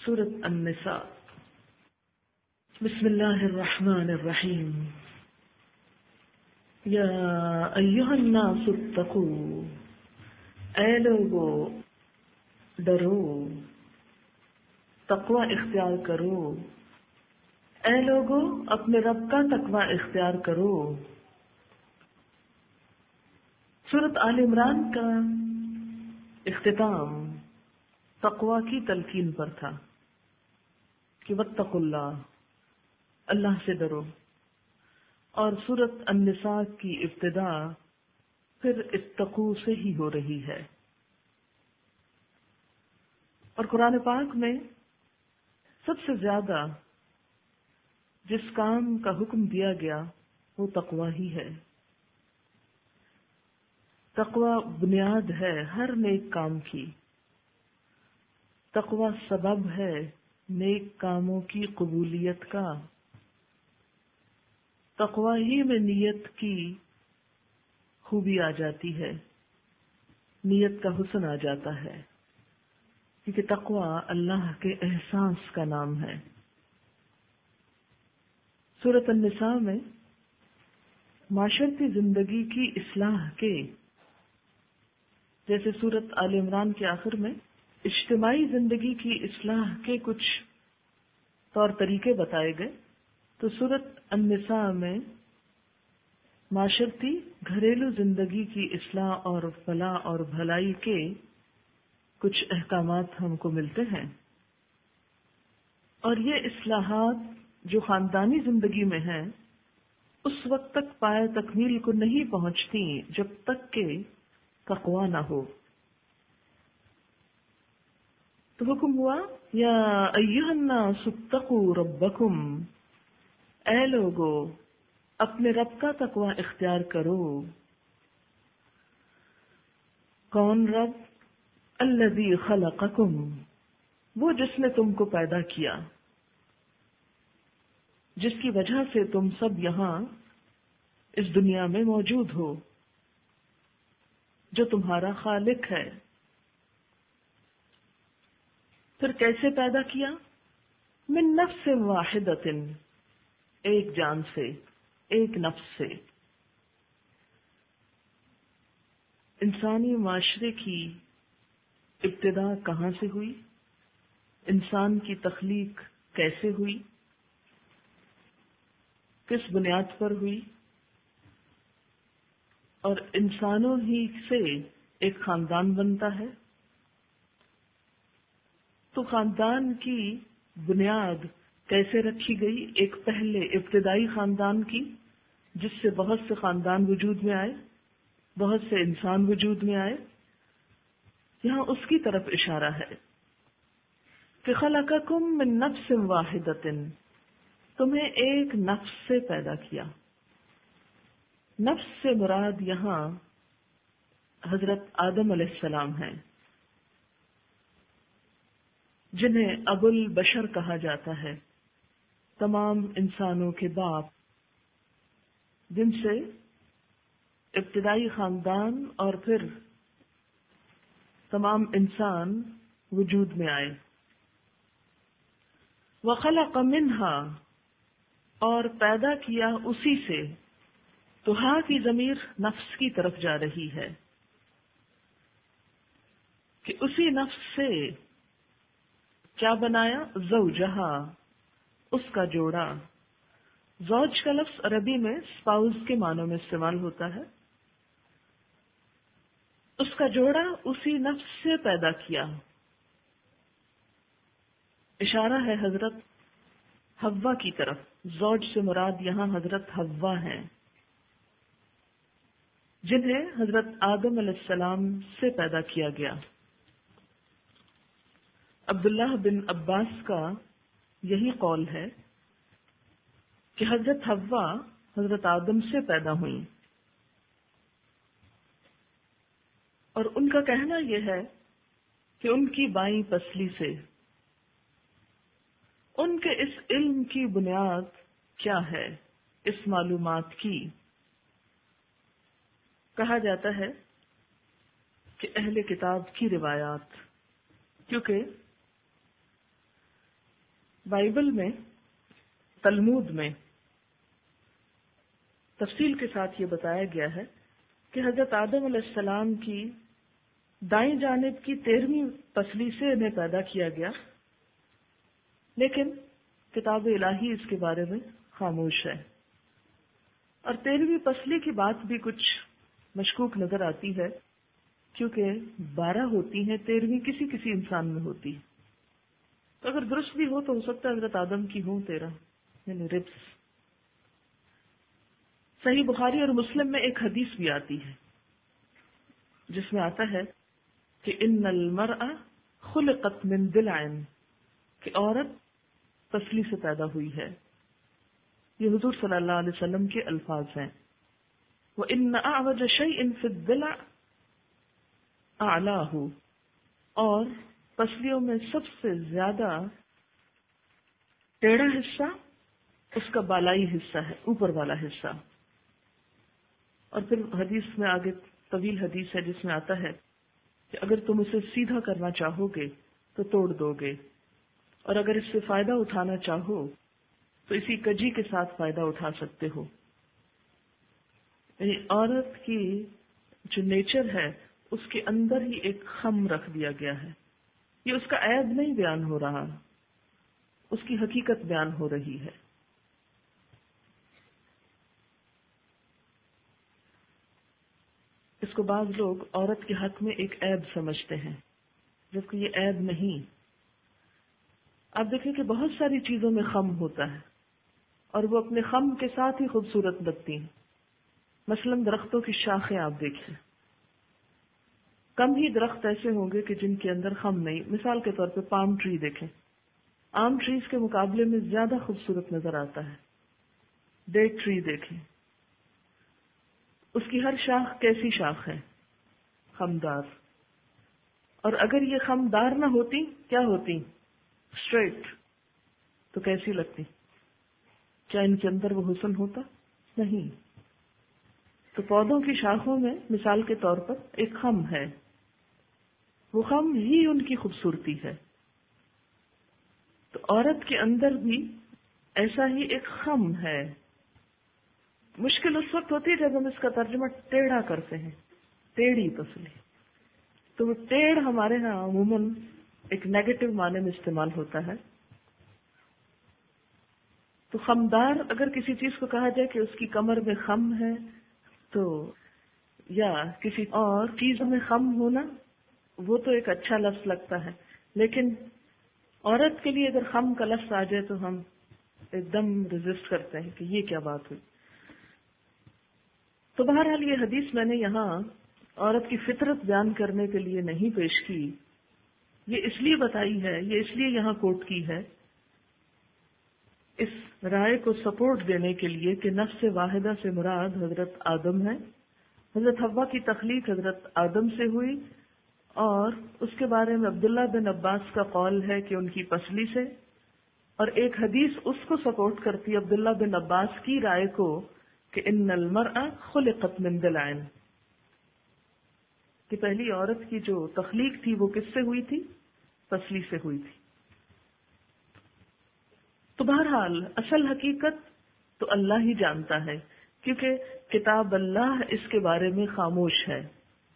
سورة النساء. بسم اللہ الرحمن الرحیم. یا ایہا الناس اتقوا، اے لوگو ڈرو، تقوی اختیار کرو. اے لوگو اپنے رب کا تقوی اختیار کرو. سورۃ آل عمران کا اختتام تقوی کی تلقین پر تھا کہ واتقوا اللہ، اللہ سے ڈرو. اور سورۃ النساء کی ابتدا پھر اتقوا سے ہی ہو رہی ہے. اور قرآن پاک میں سب سے زیادہ جس کام کا حکم دیا گیا وہ تقوی ہی ہے. تقوی بنیاد ہے ہر نیک کام کی. تقوی سبب ہے نیک کاموں کی قبولیت کا. تقوی ہی میں نیت کی خوبی آ جاتی ہے، نیت کا حسن آ جاتا ہے، کیونکہ تقوی اللہ کے احساس کا نام ہے. سورۃ النساء میں معاشرتی زندگی کی اصلاح کے، جیسے سورۃ آل عمران کے آخر میں اجتماعی زندگی کی اصلاح کے کچھ طور طریقے بتائے گئے، تو سورۃ النساء میں معاشرتی گھریلو زندگی کی اصلاح اور فلاح اور بھلائی کے کچھ احکامات ہم کو ملتے ہیں. اور یہ اصلاحات جو خاندانی زندگی میں ہیں اس وقت تک پائے تکمیل کو نہیں پہنچتی جب تک کہ تقوی نہ ہو. تو حکم ہوا یا ایھا الناس اتقوا ربکم، اے لوگو اپنے رب کا تقوی اختیار کرو. کون رب؟ الذی خلقکم، وہ جس نے تم کو پیدا کیا، جس کی وجہ سے تم سب یہاں اس دنیا میں موجود ہو، جو تمہارا خالق ہے. پھر کیسے پیدا کیا؟ من نفس واحدۃ، ایک جان سے، ایک نفس سے. انسانی معاشرے کی ابتدا کہاں سے ہوئی؟ انسان کی تخلیق کیسے ہوئی؟ کس بنیاد پر ہوئی؟ اور انسانوں ہی سے ایک خاندان بنتا ہے. تو خاندان کی بنیاد کیسے رکھی گئی؟ ایک پہلے ابتدائی خاندان کی، جس سے بہت سے خاندان وجود میں آئے، بہت سے انسان وجود میں آئے. یہاں اس کی طرف اشارہ ہے کہ خلقکم من نفس واحدۃ، تمہیں ایک نفس سے پیدا کیا. نفس سے مراد یہاں حضرت آدم علیہ السلام ہیں، جنہیں ابو البشر کہا جاتا ہے، تمام انسانوں کے باپ، جن سے ابتدائی خاندان اور پھر تمام انسان وجود میں آئے. وَخَلَقَ مِنْهَا، اور پیدا کیا اسی سے. تو ہاں کی ضمیر نفس کی طرف جا رہی ہے کہ اسی نفس سے کیا بنایا؟ زوجہا، اس کا جوڑا. زوج کا لفظ عربی میں اسپاؤس کے معنوں میں استعمال ہوتا ہے. اس کا جوڑا اسی نفس سے پیدا کیا. اشارہ ہے حضرت حوا کی طرف. زوج سے مراد یہاں حضرت حوا ہیں، جنہیں حضرت آدم علیہ السلام سے پیدا کیا گیا. عبداللہ بن عباس کا یہی قول ہے کہ حضرت حوا حضرت آدم سے پیدا ہوئیں، اور ان کا کہنا یہ ہے کہ ان کی بائیں پسلی سے. ان کے اس علم کی بنیاد کیا ہے؟ اس معلومات کی کہا جاتا ہے کہ اہل کتاب کی روایات، کیونکہ بائبل میں تلمود میں تفصیل کے ساتھ یہ بتایا گیا ہے کہ حضرت آدم علیہ السلام کی دائیں جانب کی 13ویں پسلی سے انہیں پیدا کیا گیا، لیکن کتاب الہی اس کے بارے میں خاموش ہے، اور 13ویں پسلی کی بات بھی کچھ مشکوک نظر آتی ہے، کیونکہ 12 ہوتی ہیں، 13ویں کسی کسی انسان میں ہوتی ہے، تو اگر درست بھی ہو تو ہو سکتا ہے حضرت آدم کی ہوں 13، یعنی ربس۔ صحیح بخاری اور مسلم میں ایک حدیث بھی آتی ہے جس میں آتا ہے کہ ان المرء خلقت من ضلع، کہ عورت پسلی سے پیدا ہوئی ہے، یہ حضور صلی اللہ علیہ وسلم کے الفاظ ہیں۔ وَإِنَّ أَعْوَجَ شَيْءٍ فِي الضِّلْعِ أَعْلَاهُ، اور پسلیوں میں سب سے زیادہ ٹیڑھا حصہ اس کا بالائی حصہ ہے، اوپر والا حصہ۔ اور پھر حدیث میں آگے طویل حدیث ہے جس میں آتا ہے کہ اگر تم اسے سیدھا کرنا چاہو گے تو توڑ دو گے، اور اگر اس سے فائدہ اٹھانا چاہو تو اسی کجی کے ساتھ فائدہ اٹھا سکتے ہو۔ یعنی عورت کی جو نیچر ہے اس کے اندر ہی ایک خم رکھ دیا گیا ہے، یہ اس کا عیب نہیں بیان ہو رہا، اس کی حقیقت بیان ہو رہی ہے۔ اس کو بعض لوگ عورت کے حق میں ایک عیب سمجھتے ہیں، جبکہ یہ عیب نہیں۔ آپ دیکھیں کہ بہت ساری چیزوں میں خم ہوتا ہے اور وہ اپنے خم کے ساتھ ہی خوبصورت لگتی ہیں۔ مثلاً درختوں کی شاخیں آپ دیکھیں، کم ہی درخت ایسے ہوں گے کہ جن کے اندر خم نہیں۔ مثال کے طور پہ پام ٹری دیکھیں، عام ٹریز کے مقابلے میں زیادہ خوبصورت نظر آتا ہے۔ ڈیٹ ٹری دیکھیں، اس کی ہر شاخ کیسی شاخ ہے؟ خمدار۔ اور اگر یہ خمدار نہ ہوتی کیا ہوتی؟ اسٹریٹ، تو کیسی لگتی؟ کیا ان کے اندر وہ حسن ہوتا؟ نہیں۔ تو پودوں کی شاخوں میں مثال کے طور پر ایک خم ہے، وہ خم ہی ان کی خوبصورتی ہے۔ تو عورت کے اندر بھی ایسا ہی ایک خم ہے۔ مشکل اس وقت ہوتی ہے جب ہم اس کا ترجمہ ٹیڑھا کرتے ہیں، ٹیڑھی پسلی۔ تو وہ ٹیڑھ ہمارے ہاں عموماً ایک نیگیٹو معنی میں استعمال ہوتا ہے۔ تو خمدار اگر کسی چیز کو کہا جائے کہ اس کی کمر میں خم ہے، تو یا کسی اور چیز میں خم ہونا، وہ تو ایک اچھا لفظ لگتا ہے، لیکن عورت کے لیے اگر خم کا لفظ آ جائے تو ہم ایک دم ریزسٹ کرتے ہیں کہ یہ کیا بات ہوئی۔ تو بہرحال یہ حدیث میں نے یہاں عورت کی فطرت بیان کرنے کے لیے نہیں پیش کی، یہ اس لیے بتائی ہے، یہ اس لیے یہاں کوٹ کی ہے، اس رائے کو سپورٹ دینے کے لیے کہ نفس واحدہ سے مراد حضرت آدم ہے، حضرت حوا کی تخلیق حضرت آدم سے ہوئی، اور اس کے بارے میں عبداللہ بن عباس کا قول ہے کہ ان کی پسلی سے، اور ایک حدیث اس کو سپورٹ کرتی ہے عبداللہ بن عباس کی رائے کو کہ ان المرء خلقت من ضلع، کہ پہلی عورت کی جو تخلیق تھی وہ کس سے ہوئی تھی؟ پسلی سے ہوئی تھی۔ تو بہرحال اصل حقیقت تو اللہ ہی جانتا ہے، کیونکہ کتاب اللہ اس کے بارے میں خاموش ہے۔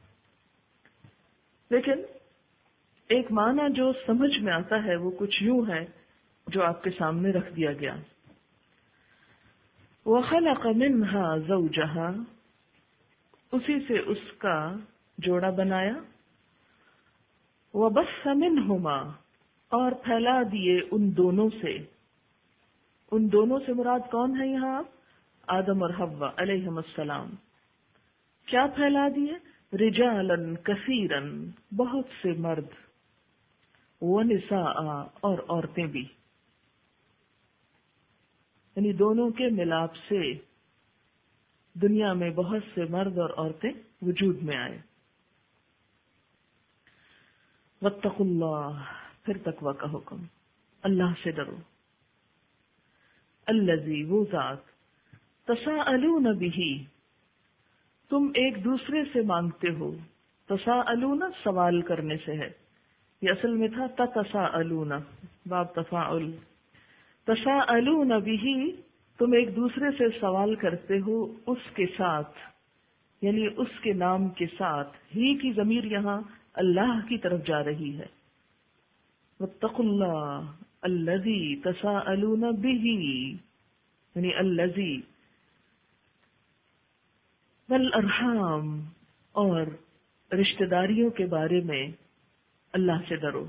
لیکن ایک معنی جو سمجھ میں آتا ہے وہ کچھ یوں ہے جو آپ کے سامنے رکھ دیا گیا۔ وَخَلَقَ مِنْهَا زَوْجَهَا، اسی سے اس کا جوڑا بنایا، وَبَثَّ مِنْهُمَا، اور پھیلا دیے ان دونوں سے۔ ان دونوں سے مراد کون ہے یہاں؟ آدم اور حوا علیہم السلام۔ کیا پھیلا دیے؟ رِجَالًا كَثِيرًا، بہت سے مرد، وَنِسَاءً، اور عورتیں بھی، یعنی دونوں کے ملاپ سے دنیا میں بہت سے مرد اور عورتیں وجود میں آئے۔ واتقوا اللہ، پھر تقوی کا حکم، اللہ سے ڈرو۔ الذی، وہ ذات، تساءلون بہ، تم ایک دوسرے سے مانگتے ہو۔ تساءلون سوال کرنے سے ہے، یہ اصل میں تھا تتساءلون، باب تفاعل، تساءلون به، تم ایک دوسرے سے سوال کرتے ہو اس کے ساتھ، یعنی اس کے نام کے ساتھ. ہی کی ضمیر یہاں اللہ کی طرف جا رہی ہے. واتقوا اللہ الذی تساءلون به، یعنی الذی. والارحام، اور رشتہ داریوں کے بارے میں اللہ سے ڈرو.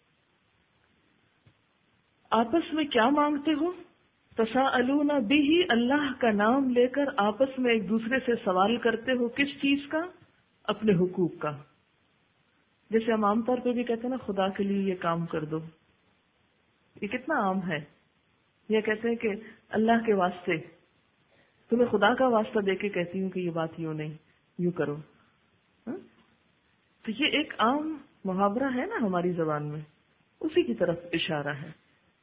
آپس میں کیا مانگتے ہو؟ تساءلون به، اللہ کا نام لے کر آپس میں ایک دوسرے سے سوال کرتے ہو. کس چیز کا؟ اپنے حقوق کا. جیسے ہم عام طور پہ بھی کہتے ہیں نا، خدا کے لیے یہ کام کر دو. یہ کتنا عام ہے. یہ کہتے ہیں کہ اللہ کے واسطے، تمہیں خدا کا واسطہ دے کے کہتی ہوں کہ یہ بات یوں نہیں، یوں کرو. تو یہ ایک عام محاورہ ہے نا ہماری زبان میں، اسی کی طرف اشارہ ہے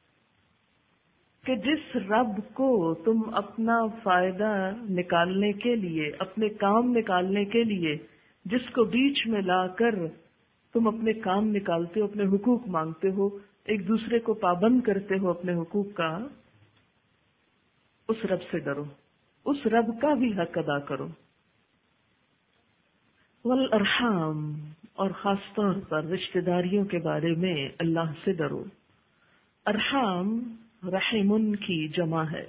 کہ جس رب کو تم اپنا فائدہ نکالنے کے لیے، اپنے کام نکالنے کے لیے، جس کو بیچ میں لا کر تم اپنے کام نکالتے ہو، اپنے حقوق مانگتے ہو، ایک دوسرے کو پابند کرتے ہو اپنے حقوق کا، اس رب سے ڈرو، اس رب کا بھی حق ادا کرو. والارحام، اور خاص طور پر رشتہ داریوں کے بارے میں اللہ سے ڈرو. ارحام رحم کی جمع ہے.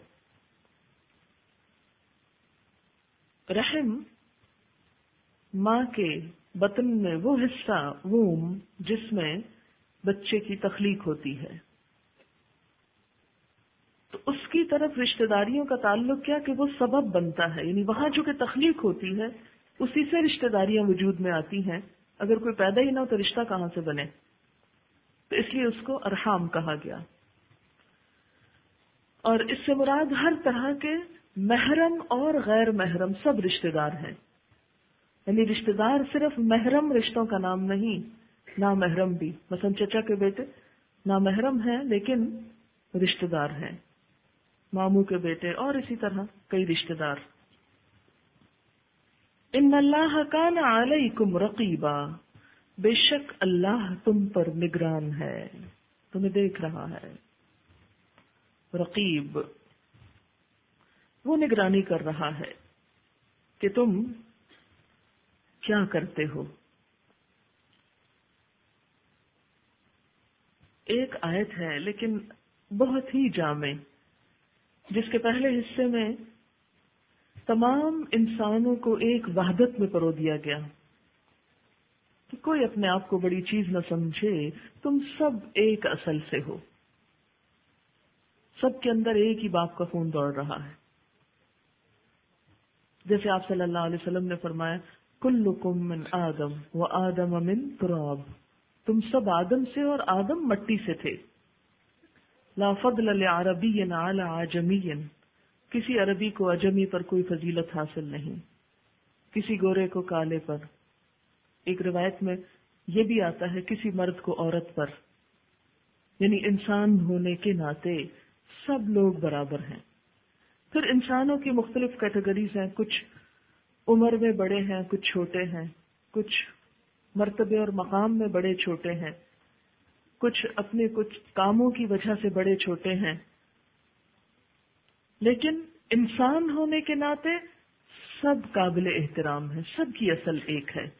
رحم ماں کے بطن میں وہ حصہ، ووم، جس میں بچے کی تخلیق ہوتی ہے. تو اس کی طرف رشتہ داریوں کا تعلق کیا کہ وہ سبب بنتا ہے، یعنی وہاں جو کہ تخلیق ہوتی ہے اسی سے رشتہ داریاں وجود میں آتی ہیں. اگر کوئی پیدا ہی نہ ہو تو رشتہ کہاں سے بنے؟ تو اس لیے اس کو ارحام کہا گیا. اور اس سے مراد ہر طرح کے محرم اور غیر محرم سب رشتہ دار ہیں. یعنی رشتہ دار صرف محرم رشتوں کا نام نہیں، نامحرم بھی. مثلا چچا کے بیٹے نامحرم ہیں لیکن رشتہ دار ہیں، ماموں کے بیٹے، اور اسی طرح کئی رشتہ دار. ان اللہ کان علیکم رقیبا، بے شک اللہ تم پر نگران ہے، تمہیں دیکھ رہا ہے. رقیب، وہ نگرانی کر رہا ہے کہ تم کیا کرتے ہو. ایک آیت ہے لیکن بہت ہی جامع، جس کے پہلے حصے میں تمام انسانوں کو ایک وحدت میں پرو دیا گیا کہ کوئی اپنے آپ کو بڑی چیز نہ سمجھے، تم سب ایک اصل سے ہو، سب کے اندر ایک ہی باپ کا خون دوڑ رہا ہے. جیسے آپ صلی اللہ علیہ وسلم نے فرمایا، کلکم من آدم و آدم من تراب، تم سب آدم سے اور آدم مٹی سے تھے. لا فضل لعربی علی عجمی، کسی عربی کو اجمی پر کوئی فضیلت حاصل نہیں، کسی گورے کو کالے پر. ایک روایت میں یہ بھی آتا ہے کسی مرد کو عورت پر. یعنی انسان ہونے کے ناطے سب لوگ برابر ہیں. پھر انسانوں کی مختلف کیٹیگریز ہیں، کچھ عمر میں بڑے ہیں، کچھ چھوٹے ہیں، کچھ مرتبے اور مقام میں بڑے چھوٹے ہیں، کچھ اپنے کچھ کاموں کی وجہ سے بڑے چھوٹے ہیں. لیکن انسان ہونے کے ناطے سب قابل احترام ہیں، سب کی اصل ایک ہے.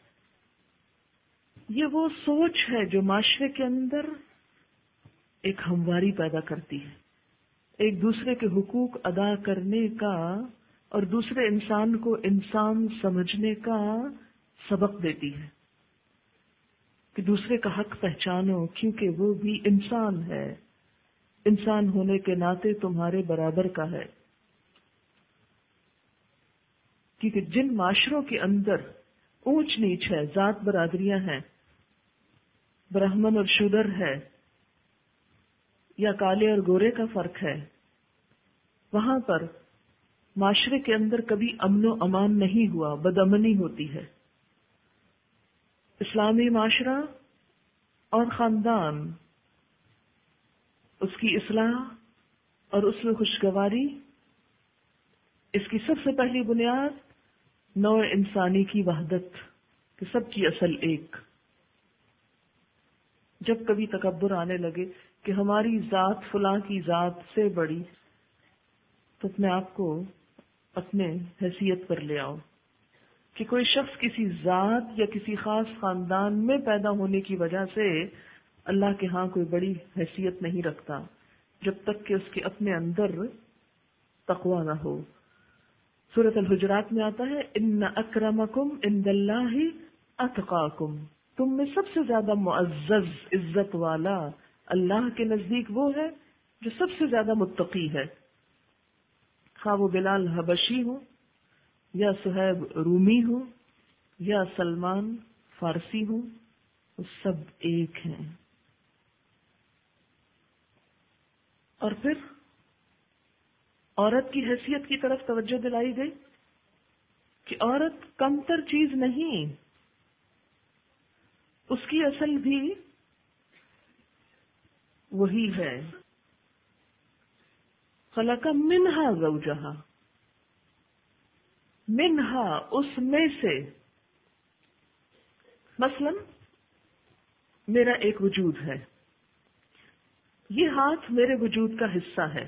یہ وہ سوچ ہے جو معاشرے کے اندر ایک ہمواری پیدا کرتی ہے، ایک دوسرے کے حقوق ادا کرنے کا اور دوسرے انسان کو انسان سمجھنے کا سبق دیتی ہے کہ دوسرے کا حق پہچانو کیونکہ وہ بھی انسان ہے، انسان ہونے کے ناطے تمہارے برابر کا ہے. کیونکہ جن معاشروں کے اندر اونچ نیچ ہے، ذات برادریاں ہیں، برہمن اور شودر ہے، یا کالے اور گورے کا فرق ہے، وہاں پر معاشرے کے اندر کبھی امن و امان نہیں ہوا، بدامنی ہوتی ہے. اسلامی معاشرہ اور خاندان، اس کی اصلاح اور اس میں خوشگواری، اس کی سب سے پہلی بنیاد نوع انسانی کی وحدت کہ سب کی اصل ایک. جب کبھی تکبر آنے لگے کہ ہماری ذات فلاں کی ذات سے بڑی، تو اپنے آپ کو اپنے حیثیت پر لے آؤ کہ کوئی شخص کسی ذات یا کسی خاص خاندان میں پیدا ہونے کی وجہ سے اللہ کے ہاں کوئی بڑی حیثیت نہیں رکھتا جب تک کہ اس کے اپنے اندر تقوی نہ ہو۔ سورۃ الحجرات میں آتا ہے ان اکرمکم عند اللہ اتقاکم، تم میں سب سے زیادہ معزز عزت والا اللہ کے نزدیک وہ ہے جو سب سے زیادہ متقی ہے، خواہ وہ بلال حبشی ہو یا صہیب رومی ہو یا سلمان فارسی ہو، وہ سب ایک ہیں۔ اور پھر عورت کی حیثیت کی طرف توجہ دلائی گئی کہ عورت کمتر چیز نہیں، اس کی اصل بھی وہی ہے، خلق منہا زوجہا، منہا اس میں سے، مثلا میرا ایک وجود ہے، یہ ہاتھ میرے وجود کا حصہ ہے،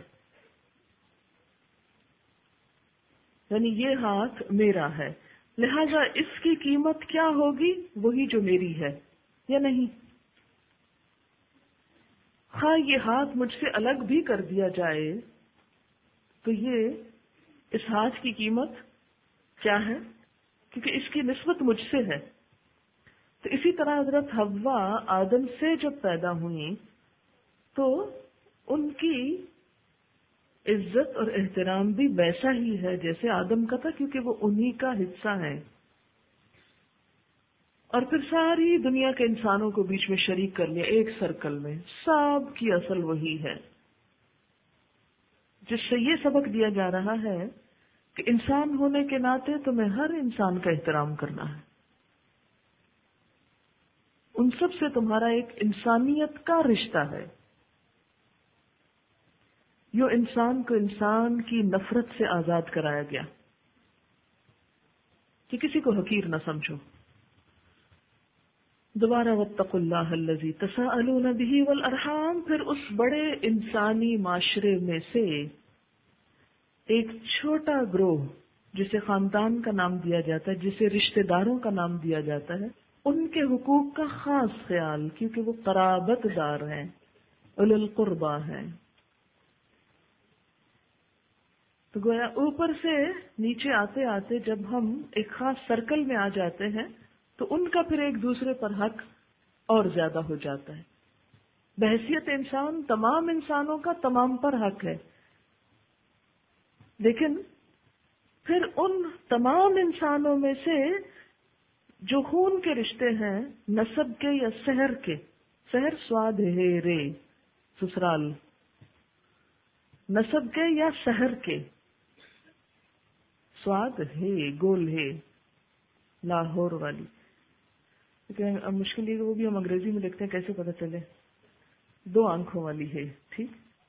یعنی یہ ہاتھ میرا ہے، لہذا اس کی قیمت کیا ہوگی؟ وہی جو میری ہے یا نہیں؟ ہاں یہ ہاتھ مجھ سے الگ بھی کر دیا جائے تو یہ اس ہاتھ کی قیمت کیا ہے؟ کیونکہ اس کی نسبت مجھ سے ہے۔ تو اسی طرح حضرت حوا آدم سے جب پیدا ہوئی تو ان کی عزت اور احترام بھی ویسا ہی ہے جیسے آدم کا تھا، کیونکہ وہ انہی کا حصہ ہے۔ اور پھر ساری دنیا کے انسانوں کو بیچ میں شریک کر لیا ایک سرکل میں، سب کی اصل وہی ہے، جس سے یہ سبق دیا جا رہا ہے کہ انسان ہونے کے ناطے تمہیں ہر انسان کا احترام کرنا ہے، ان سب سے تمہارا ایک انسانیت کا رشتہ ہے۔ یوں انسان کو انسان کی نفرت سے آزاد کرایا گیا کہ کسی کو حقیر نہ سمجھو۔ دوبارہ واتقوا اللہ الذی تساءلون بہ والارحام، پھر اس بڑے انسانی معاشرے میں سے ایک چھوٹا گروہ جسے خاندان کا نام دیا جاتا ہے، جسے رشتہ داروں کا نام دیا جاتا ہے، ان کے حقوق کا خاص خیال، کیونکہ وہ قرابت دار ہیں، اولو القربا ہیں۔ تو گویا اوپر سے نیچے آتے آتے جب ہم ایک خاص سرکل میں آ جاتے ہیں تو ان کا پھر ایک دوسرے پر حق اور زیادہ ہو جاتا ہے۔ بحیثیت انسان تمام انسانوں کا تمام پر حق ہے، لیکن پھر ان تمام انسانوں میں سے جو خون کے رشتے ہیں، نسب کے یا سحر کے، سحر سواد ہے رے سسرال، نسب کے یا سحر کے، سواد ہے گول ہے لاہور والی، لیکن اب مشکل یہ کہ وہ بھی ہم انگریزی میں لکھتے ہیں، کیسے پتہ چلے؟ دو آنکھوں والی ہے، ٹھیک؟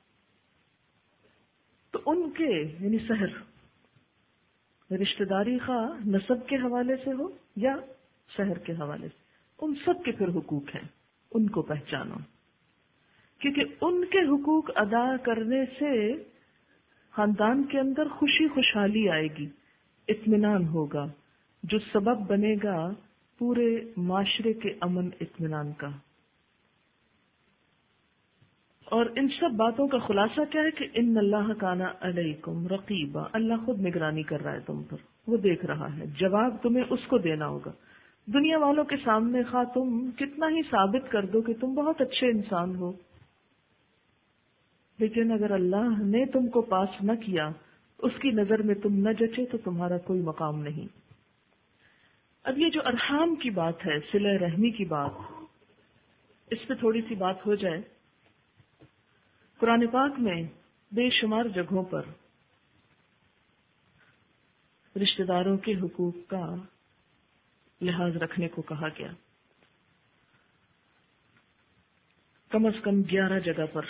تو ان کے یعنی سحر رشتہ داری خواہ نسب کے حوالے سے ہو یا سحر کے حوالے سے، ان سب کے پھر حقوق ہیں، ان کو پہچانو، کیونکہ ان کے حقوق ادا کرنے سے خاندان کے اندر خوشی خوشحالی آئے گی، اطمینان ہوگا، جو سبب بنے گا پورے معاشرے کے امن اطمینان کا۔ اور ان سب باتوں کا خلاصہ کیا ہے کہ ان اللہ کان علیکم رقیبا، اللہ خود نگرانی کر رہا ہے تم پر، وہ دیکھ رہا ہے، جواب تمہیں اس کو دینا ہوگا۔ دنیا والوں کے سامنے خواہ تم کتنا ہی ثابت کر دو کہ تم بہت اچھے انسان ہو، لیکن اگر اللہ نے تم کو پاس نہ کیا، اس کی نظر میں تم نہ جچے، تو تمہارا کوئی مقام نہیں۔ اب یہ جو ارحام کی بات ہے، صلہ رحمی کی بات، اس پہ تھوڑی سی بات ہو جائے۔ قرآن پاک میں بے شمار جگہوں پر رشتہ داروں کے حقوق کا لحاظ رکھنے کو کہا گیا، کم از کم 11 جگہ پر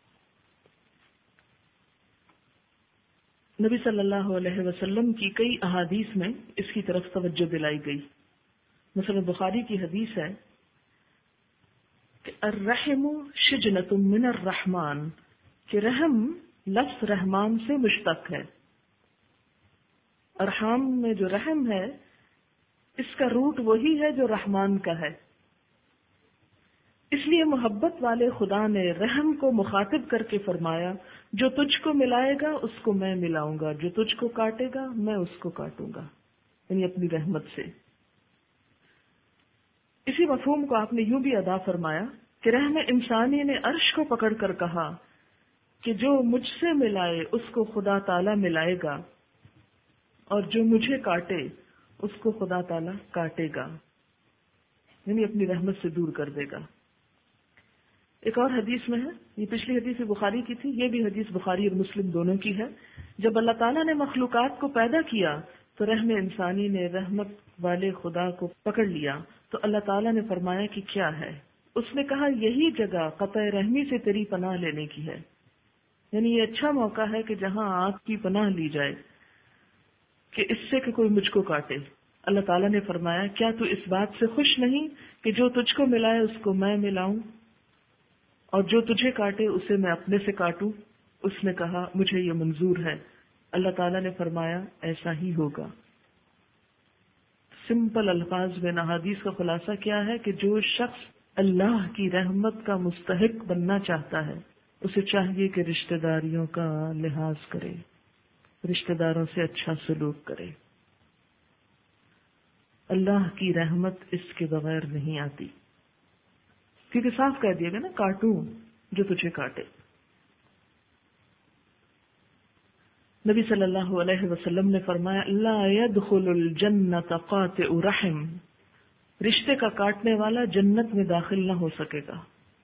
نبی صلی اللہ علیہ وسلم کی کئی احادیث میں اس کی طرف توجہ دلائی گئی۔ مثلا بخاری کی حدیث ہے کہ الرحم شجنۃ من الرحمن، کہ رحم لفظ رحمان سے مشتق ہے. ارحام میں جو رحم ہے اس کا روٹ وہی ہے جو رحمان کا ہے. اس لیے محبت والے خدا نے رحم کو مخاطب کر کے فرمایا جو تجھ کو ملائے گا اس کو میں ملاؤں گا، جو تجھ کو کاٹے گا میں اس کو کاٹوں گا، یعنی اپنی رحمت سے. اسی مفہوم کو آپ نے یوں بھی ادا فرمایا کہ رحم انسانی نے عرش کو پکڑ کر کہا کہ جو مجھ سے ملائے اس کو خدا تعالی ملائے گا، اور جو مجھے کاٹے اس کو خدا تعالی کاٹے گا، یعنی اپنی رحمت سے دور کر دے گا. ایک اور حدیث میں ہے، یہ پچھلی حدیث بخاری کی تھی، یہ بھی حدیث بخاری اور مسلم دونوں کی ہے. جب اللہ تعالیٰ نے مخلوقات کو پیدا کیا تو رحم انسانی نے رحمت والے خدا کو پکڑ لیا تو اللہ تعالیٰ نے فرمایا کہ کیا ہے؟ اس نے کہا یہی جگہ قطع رحمی سے تیری پناہ لینے کی ہے، یعنی یہ اچھا موقع ہے کہ جہاں آپ کی پناہ لی جائے کہ اس سے کہ کوئی مجھ کو کاٹے. اللہ تعالیٰ نے فرمایا کیا تو اس بات سے خوش نہیں کہ جو تجھ کو ملائے اس کو میں ملاؤں اور جو تجھے کاٹے اسے میں اپنے سے کاٹوں؟ اس نے کہا مجھے یہ منظور ہے. اللہ تعالیٰ نے فرمایا ایسا ہی ہوگا. سمپل الفاظ میں احادیث کا خلاصہ کیا ہے کہ جو شخص اللہ کی رحمت کا مستحق بننا چاہتا ہے اسے چاہیے کہ رشتہ داریوں کا لحاظ کرے، رشتہ داروں سے اچھا سلوک کرے. اللہ کی رحمت اس کے بغیر نہیں آتی، کیونکہ صاف کہہ دیا گیا نا کاٹوں جو تجھے کاٹے. نبی صلی اللہ علیہ وسلم نے فرمایا لا يدخل الجنت قاطع رحم، رشتے کا کاٹنے والا جنت میں داخل نہ ہو سکے گا.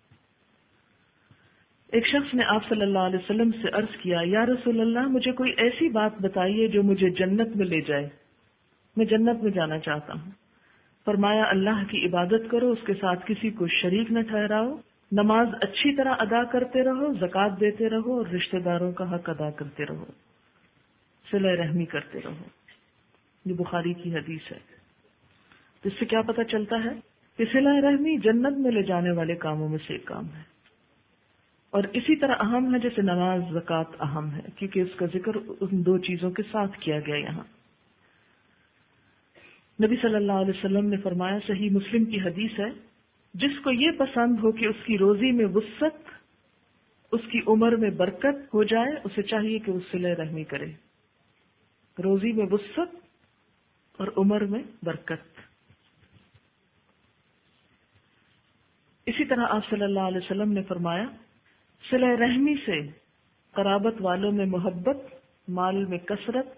ایک شخص نے آپ صلی اللہ علیہ وسلم سے عرض کیا یا رسول اللہ مجھے کوئی ایسی بات بتائیے جو مجھے جنت میں لے جائے، میں جنت میں جانا چاہتا ہوں. فرمایا اللہ کی عبادت کرو، اس کے ساتھ کسی کو شریک نہ ٹھہراؤ، نماز اچھی طرح ادا کرتے رہو، زکوٰۃ دیتے رہو اور رشتہ داروں کا حق ادا کرتے رہو، صلہ رحمی کرتے رہو. یہ بخاری کی حدیث ہے. تو اس سے کیا پتہ چلتا ہے کہ صلہ رحمی جنت میں لے جانے والے کاموں میں سے ایک کام ہے، اور اسی طرح اہم ہے جیسے نماز زکوٰۃ اہم ہے، کیونکہ اس کا ذکر ان دو چیزوں کے ساتھ کیا گیا. یہاں نبی صلی اللہ علیہ وسلم نے فرمایا، صحیح مسلم کی حدیث ہے، جس کو یہ پسند ہو کہ اس کی روزی میں وسعت، اس کی عمر میں برکت ہو جائے، اسے چاہیے کہ وہ صلہ رحمی کرے. روزی میں وسعت اور عمر میں برکت. اسی طرح آپ صلی اللہ علیہ وسلم نے فرمایا صلہ رحمی سے قرابت والوں میں محبت، مال میں کثرت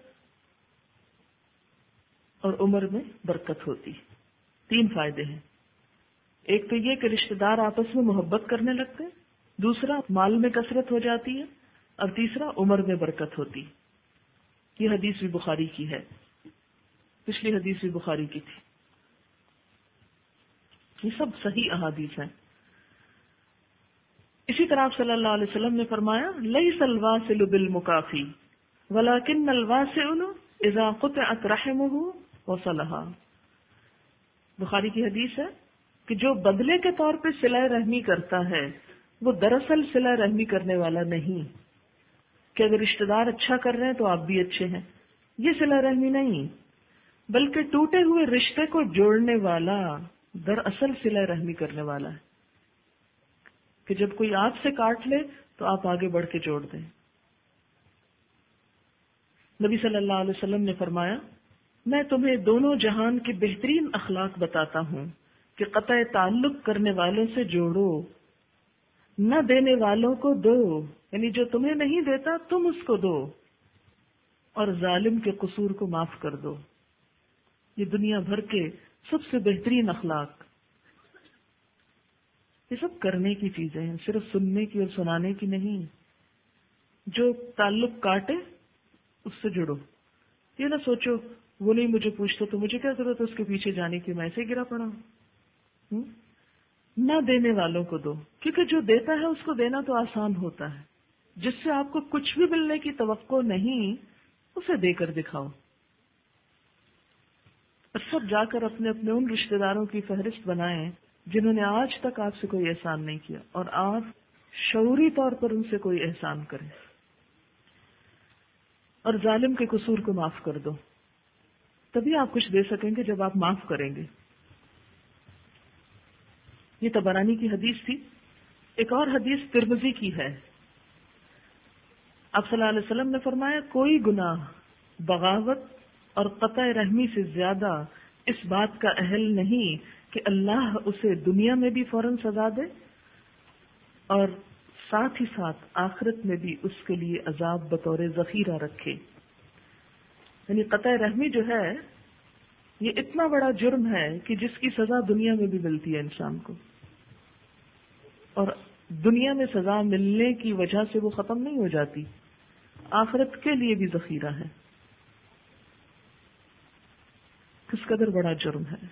اور عمر میں برکت ہوتی. 3 فائدے ہیں. ایک تو یہ کہ رشتہ دار آپس میں محبت کرنے لگتے، دوسرا مال میں کثرت ہو جاتی ہے، اور تیسرا عمر میں برکت ہوتی. یہ حدیث بھی بخاری کی ہے، پچھلی حدیث بھی بخاری کی تھی. یہ سب صحیح احادیث ہیں. اسی طرح آپ صلی اللہ علیہ وسلم نے فرمایا لیس الواصل بالمکافی ولکن الواصل اذا قطعت رحمه وصلها. بخاری کی حدیث ہے کہ جو بدلے کے طور پہ صلہ رحمی کرتا ہے وہ دراصل صلہ رحمی کرنے والا نہیں، کہ اگر رشتہ دار اچھا کر رہے ہیں تو آپ بھی اچھے ہیں، یہ صلہ رحمی نہیں، بلکہ ٹوٹے ہوئے رشتے کو جوڑنے والا دراصل صلہ رحمی کرنے والا ہے، کہ جب کوئی آپ سے کاٹ لے تو آپ آگے بڑھ کے جوڑ دیں. نبی صلی اللہ علیہ وسلم نے فرمایا میں تمہیں دونوں جہان کے بہترین اخلاق بتاتا ہوں کہ قطع تعلق کرنے والوں سے جوڑو، نہ دینے والوں کو دو، یعنی جو تمہیں نہیں دیتا تم اس کو دو، اور ظالم کے قصور کو معاف کر دو. یہ دنیا بھر کے سب سے بہترین اخلاق. یہ سب کرنے کی چیزیں ہیں، صرف سننے کی اور سنانے کی نہیں. جو تعلق کاٹے اس سے جڑو. یہ نہ سوچو وہ نہیں مجھے پوچھتا تو مجھے کیا ضرورت ہے اس کے پیچھے جانے کی، میں ایسے گرا پڑا ہوں. نہ دینے والوں کو دو، کیونکہ جو دیتا ہے اس کو دینا تو آسان ہوتا ہے. جس سے آپ کو کچھ بھی ملنے کی توقع نہیں اسے دے کر دکھاؤ. اور سب جا کر اپنے اپنے ان رشتہ داروں کی فہرست بنائیں جنہوں نے آج تک آپ سے کوئی احسان نہیں کیا، اور آپ شعوری طور پر ان سے کوئی احسان کریں اور ظالم کے قصور کو معاف کر دو، تبھی آپ کچھ دے سکیں گے جب آپ معاف کریں گے۔ یہ طبرانی کی حدیث تھی۔ ایک اور حدیث ترمذی کی ہے۔ آپ صلی اللہ علیہ وسلم نے فرمایا، کوئی گناہ بغاوت اور قطع رحمی سے زیادہ اس بات کا اہل نہیں کہ اللہ اسے دنیا میں بھی فوراً سزا دے اور ساتھ ہی ساتھ آخرت میں بھی اس کے لیے عذاب بطور ذخیرہ رکھے۔ یعنی قطع رحمی جو ہے یہ اتنا بڑا جرم ہے کہ جس کی سزا دنیا میں بھی ملتی ہے انسان کو، اور دنیا میں سزا ملنے کی وجہ سے وہ ختم نہیں ہو جاتی، آخرت کے لیے بھی ذخیرہ ہے۔ کس قدر بڑا جرم ہے۔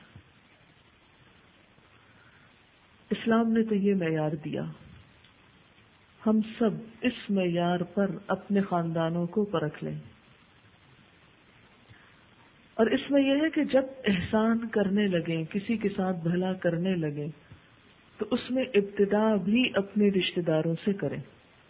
اسلام نے تو یہ معیار دیا، ہم سب اس معیار پر اپنے خاندانوں کو پرکھ لیں۔ اور اس میں یہ ہے کہ جب احسان کرنے لگیں، کسی کے ساتھ بھلا کرنے لگیں، تو اس میں ابتدا بھی اپنے رشتہ داروں سے کریں۔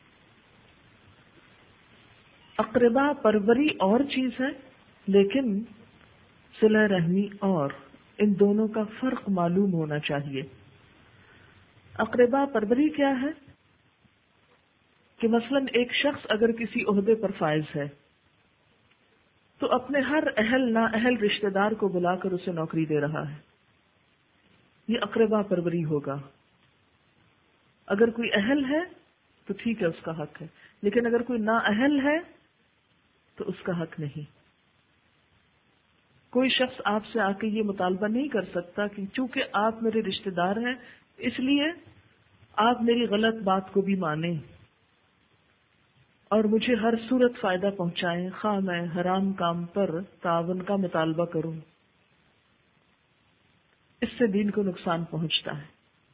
اقربا پروری اور چیز ہے، لیکن صلہ رحمی اور، ان دونوں کا فرق معلوم ہونا چاہیے۔ اقربا پروری کیا ہے کہ مثلا ایک شخص اگر کسی عہدے پر فائز ہے تو اپنے ہر اہل نااہل رشتہ دار کو بلا کر اسے نوکری دے رہا ہے، یہ اقربا پروری ہوگا۔ اگر کوئی اہل ہے تو ٹھیک ہے، اس کا حق ہے، لیکن اگر کوئی نااہل ہے تو اس کا حق نہیں۔ کوئی شخص آپ سے آ کے یہ مطالبہ نہیں کر سکتا کہ چونکہ آپ میرے رشتہ دار ہیں اس لیے آپ میری غلط بات کو بھی مانیں اور مجھے ہر صورت فائدہ پہنچائیں، خواہ میں حرام کام پر تعاون کا مطالبہ کروں۔ اس سے دین کو نقصان پہنچتا ہے۔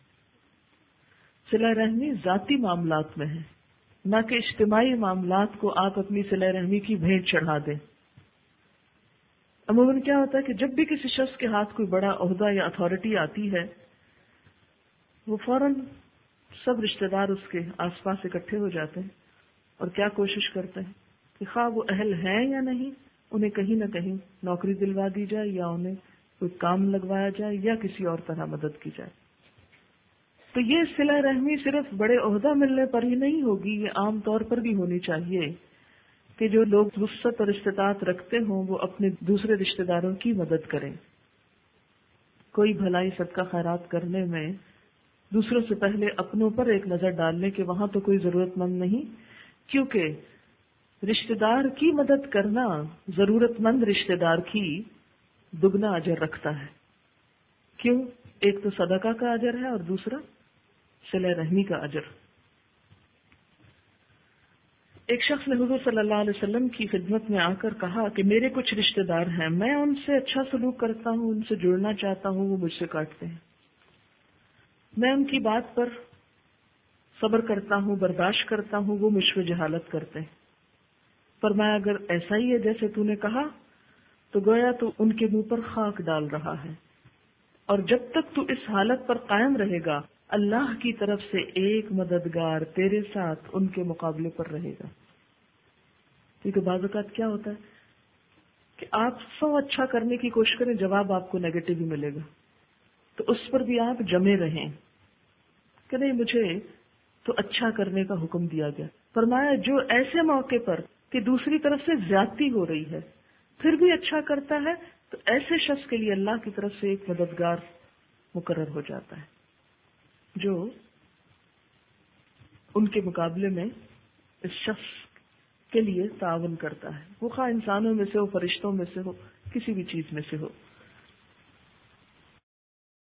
صلہ رحمی ذاتی معاملات میں ہے، نہ کہ اجتماعی معاملات کو آپ اپنی صلہ رحمی کی بھیٹ چڑھا دیں۔ عموماً کیا ہوتا ہے کہ جب بھی کسی شخص کے ہاتھ کوئی بڑا عہدہ یا اتھارٹی آتی ہے، وہ فوراً سب رشتہ دار اس کے آس پاس اکٹھے ہو جاتے ہیں اور کیا کوشش کرتے ہیں کہ خواہ وہ اہل ہیں یا نہیں، انہیں کہیں نہ کہیں نوکری دلوا دی جائے یا انہیں کوئی کام لگوایا جائے یا کسی اور طرح مدد کی جائے۔ تو یہ صلہ رحمی صرف بڑے عہدہ ملنے پر ہی نہیں ہوگی، یہ عام طور پر بھی ہونی چاہیے کہ جو لوگ وسعت اور استطاعت رکھتے ہوں وہ اپنے دوسرے رشتہ داروں کی مدد کریں۔ کوئی بھلائی صدقہ خیرات کرنے میں دوسروں سے پہلے اپنوں پر ایک نظر ڈالنے کے وہاں تو کوئی ضرورت مند نہیں، کیونکہ رشتہ دار کی مدد کرنا ضرورت مند رشتہ دار کی دگنا اجر رکھتا ہے۔ کیوں؟ ایک تو صدقہ کا اجر ہے اور دوسرا صلہ رحمی کا اجر۔ ایک شخص نے حضور صلی اللہ علیہ وسلم کی خدمت میں آ کر کہا کہ میرے کچھ رشتہ دار ہیں، میں ان سے اچھا سلوک کرتا ہوں، ان سے جڑنا چاہتا ہوں، وہ مجھ سے کاٹتے ہیں۔ میں ان کی بات پر صبر کرتا ہوں، برداشت کرتا ہوں، وہ مجھ پہ جہالت کرتے ہیں۔ فرمایا اگر ایسا ہی ہے جیسے تو نے کہا تو گویا تو ان کے منہ پر خاک ڈال رہا ہے، اور جب تک تو اس حالت پر قائم رہے گا اللہ کی طرف سے ایک مددگار تیرے ساتھ ان کے مقابلے پر رہے گا۔ کیونکہ بعض اوقات کیا ہوتا ہے کہ آپ 100 اچھا کرنے کی کوشش کریں، جواب آپ کو نیگیٹو ہی ملے گا، تو اس پر بھی آپ جمے رہیں کہ نہیں مجھے تو اچھا کرنے کا حکم دیا گیا۔ فرمایا جو ایسے موقع پر کہ دوسری طرف سے زیادتی ہو رہی ہے پھر بھی اچھا کرتا ہے تو ایسے شخص کے لیے اللہ کی طرف سے ایک مددگار مقرر ہو جاتا ہے جو ان کے مقابلے میں اس شخص کے لیے تعاون کرتا ہے، وہ خواہ انسانوں میں سے ہو، فرشتوں میں سے ہو، کسی بھی چیز میں سے ہو۔